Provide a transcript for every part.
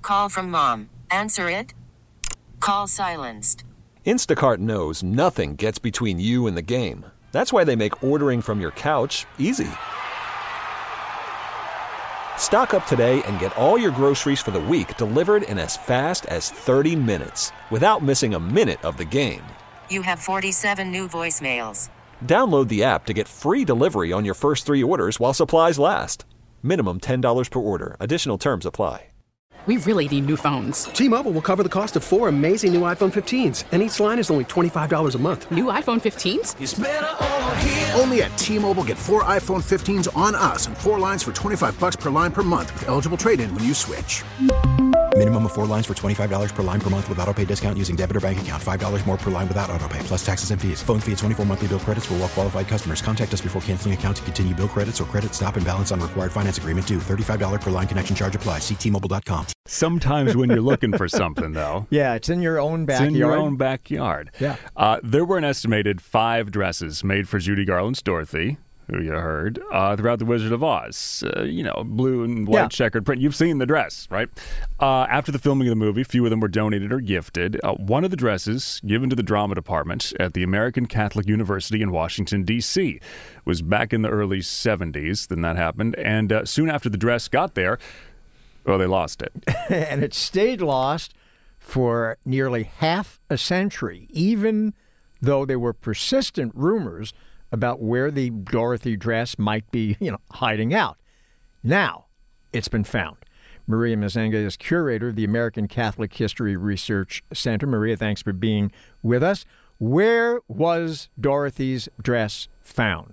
Call from mom. Answer it. Call silenced. Instacart knows nothing gets between you and the game. That's why they make ordering from your couch easy. Stock up today and get all your groceries for the week delivered in as fast as 30 minutes without missing a minute of the game. You have 47 new voicemails. Download the app to get free delivery on your first 3 orders while supplies last. Minimum $10 per order. Additional terms apply. We really need new phones. T-Mobile will cover the cost of 4 amazing new iPhone 15s, and each line is only $25 a month. New iPhone 15s? It's better over here. Only at T-Mobile, get 4 iPhone 15s on us and 4 lines for $25 per line per month with eligible trade-in when you switch. Minimum of 4 lines for $25 per line per month with autopay discount using debit or bank account. $5 more per line without autopay, plus taxes and fees. Phone fee at 24 monthly bill credits for well-qualified customers. Contact us before canceling account to continue bill credits or credit stop and balance on required finance agreement due. $35 per line connection charge applies. See T-Mobile.com. Sometimes when you're looking for something, though. Yeah, it's in your own backyard. It's in your own backyard. Yeah. There were an estimated 5 dresses made for Judy Garland's Dorothy, who you heard, throughout The Wizard of Oz. Blue and white checkered print. You've seen the dress, right? After the filming of the movie, a few of them were donated or gifted. One of the dresses, given to the drama department at the American Catholic University in Washington, D.C., was back in the early 70s. Then that happened. And soon after the dress got there, they lost it. And it stayed lost for nearly half a century, even though there were persistent rumors about where the Dorothy dress might be, hiding out. Now, it's been found. Maria Mazenga is curator of the American Catholic History Research Center. Maria, thanks for being with us. Where was Dorothy's dress found?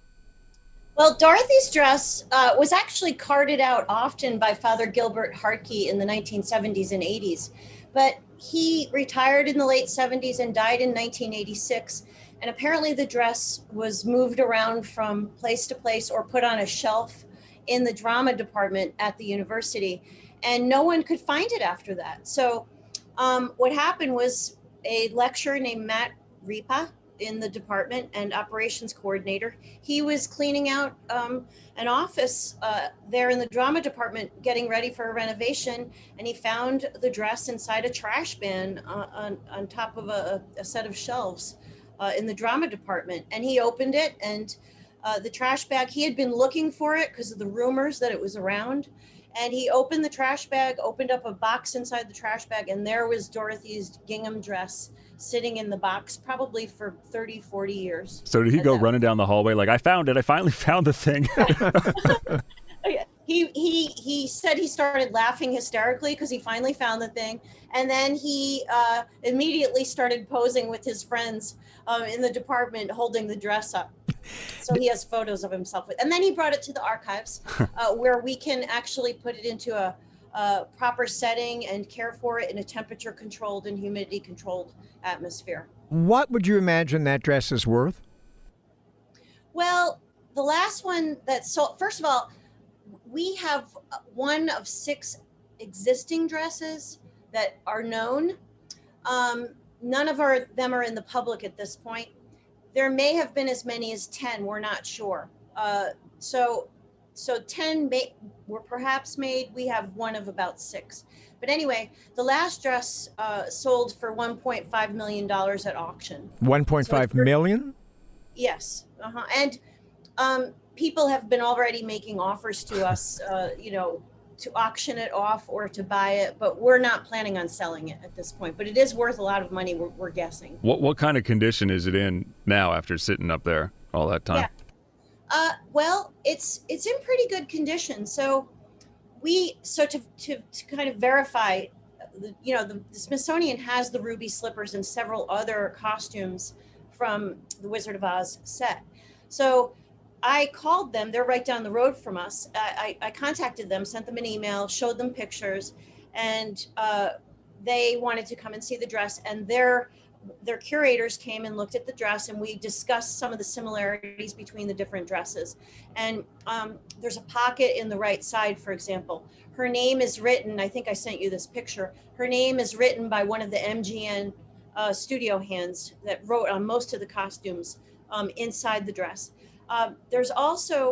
Well, Dorothy's dress was actually carted out often by Father Gilbert Hartke in the 1970s and 80s. But he retired in the late 70s and died in 1986. And apparently the dress was moved around from place to place or put on a shelf in the drama department at the university. And no one could find it after that. So what happened was a lecturer named Matt Ripa in the department and operations coordinator, he was cleaning out an office there in the drama department, getting ready for a renovation. And he found the dress inside a trash bin on top of a set of shelves in the drama department. And he opened it, and the trash bag, he had been looking for it because of the rumors that it was around. And he opened the trash bag, opened up a box inside the trash bag, and there was Dorothy's gingham dress sitting in the box, probably for 30, 40 years. So did he go running down the hallway like, I found it, I finally found the thing? He said he started laughing hysterically because he finally found the thing. And then he immediately started posing with his friends in the department holding the dress up. So he has photos of himself with. And then he brought it to the archives where we can actually put it into a proper setting and care for it in a temperature controlled and humidity controlled atmosphere. What would you imagine that dress is worth? Well, the last one that sold, first of all, we have one of 6 existing dresses that are known. None of them are in the public at this point. There may have been as many as 10. We're not sure. So 10 were perhaps made. We have one of about 6. But anyway, the last dress sold for $1.5 million at auction. $1.5 million? Yes. And people have been already making offers to us, to auction it off or to buy it, but we're not planning on selling it at this point. But it is worth a lot of money, we're guessing. What kind of condition is it in now after sitting up there all that time? Yeah. Well, it's in pretty good condition. So to kind of verify, the Smithsonian has the ruby slippers and several other costumes from the Wizard of Oz set. So I called them. They're right down the road from us. I contacted them, sent them an email, showed them pictures, and they wanted to come and see the dress. And their curators came and looked at the dress, and we discussed some of the similarities between the different dresses. And there's a pocket in the right side, for example. Her name is written, I think I sent you this picture. Her name is written by one of the MGN studio hands that wrote on most of the costumes inside the dress. There's also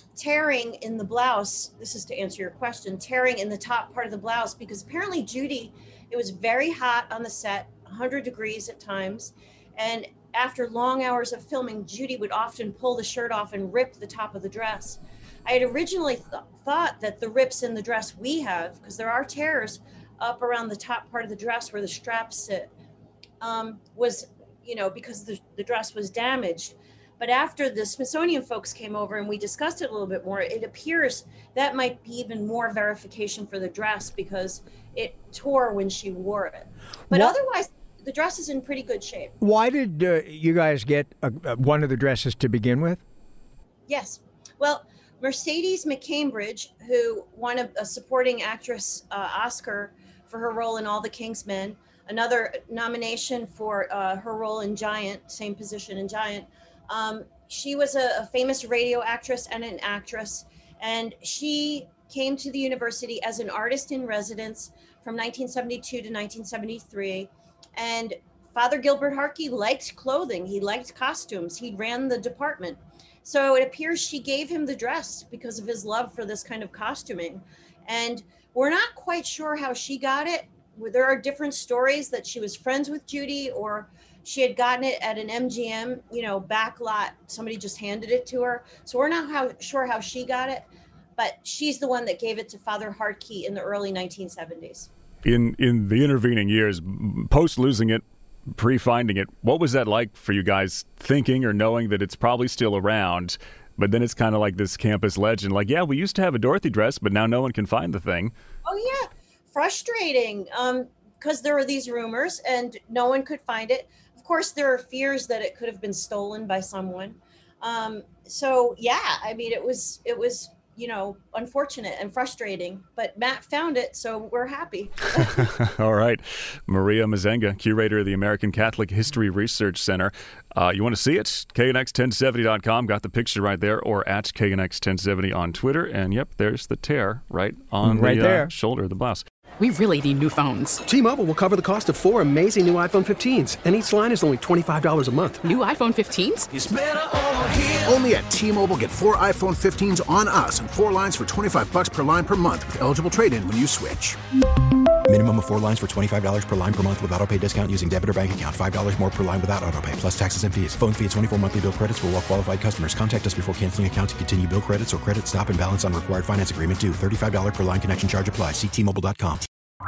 tearing in the blouse. This is to answer your question, tearing in the top part of the blouse, because apparently Judy, it was very hot on the set, 100 degrees at times. And after long hours of filming, Judy would often pull the shirt off and rip the top of the dress. I had originally thought that the rips in the dress we have, because there are tears up around the top part of the dress where the straps sit, was, because the dress was damaged. But after the Smithsonian folks came over and we discussed it a little bit more, it appears that might be even more verification for the dress because it tore when she wore it. But otherwise, the dress is in pretty good shape. Why did you guys get one of the dresses to begin with? Yes. Well, Mercedes McCambridge, who won a supporting actress Oscar for her role in All the King's Men, another nomination for her role in Giant, same position in Giant. She was a famous radio actress and an actress, and she came to the university as an artist in residence from 1972 to 1973. And Father Gilbert Harkey liked clothing. He liked costumes. He ran the department. So it appears she gave him the dress because of his love for this kind of costuming. And we're not quite sure how she got it. There are different stories that she was friends with Judy, or she had gotten it at an MGM, back lot. Somebody just handed it to her. So we're not sure how she got it, but she's the one that gave it to Father Harkey in the early 1970s. In the intervening years, post losing it, pre-finding it, what was that like for you guys, thinking or knowing that it's probably still around, but then it's kind of like this campus legend, like, yeah, we used to have a Dorothy dress, but now no one can find the thing? Oh, yeah. Frustrating, because there were these rumors and no one could find it. Of course, there are fears that it could have been stolen by someone. So, yeah, I mean, it was unfortunate and frustrating, but Matt found it, so we're happy. All right. Maria Mazenga, curator of the American Catholic History Research Center. You want to see it? KNX1070.com. Got the picture right there, or at KNX1070 on Twitter. And, yep, there's the tear right on the shoulder of the blouse. We really need new phones. T-Mobile will cover the cost of 4 amazing new iPhone 15s, and each line is only $25 a month. New iPhone 15s? It's better over here. Only at T-Mobile, get 4 iPhone 15s on us and 4 lines for $25 per line per month with eligible trade-in when you switch. Minimum of 4 lines for $25 per line per month with autopay discount using debit or bank account. $5 more per line without autopay, plus taxes and fees. Phone fee at 24 monthly bill credits for well-qualified customers. Contact us before canceling account to continue bill credits or credit stop and balance on required finance agreement due. $35 per line connection charge applies. See T-Mobile.com.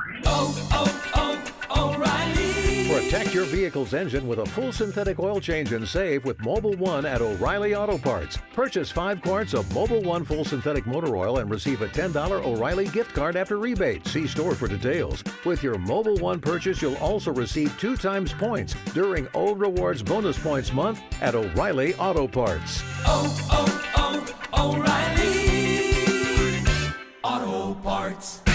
O'Reilly. Protect your vehicle's engine with a full synthetic oil change and save with Mobil 1 at O'Reilly Auto Parts. Purchase 5 quarts of Mobil 1 full synthetic motor oil and receive a $10 O'Reilly gift card after rebate. See store for details. With your Mobil 1 purchase, you'll also receive 2 times points during O Rewards Bonus Points Month at O'Reilly Auto Parts. O'Reilly Auto Parts.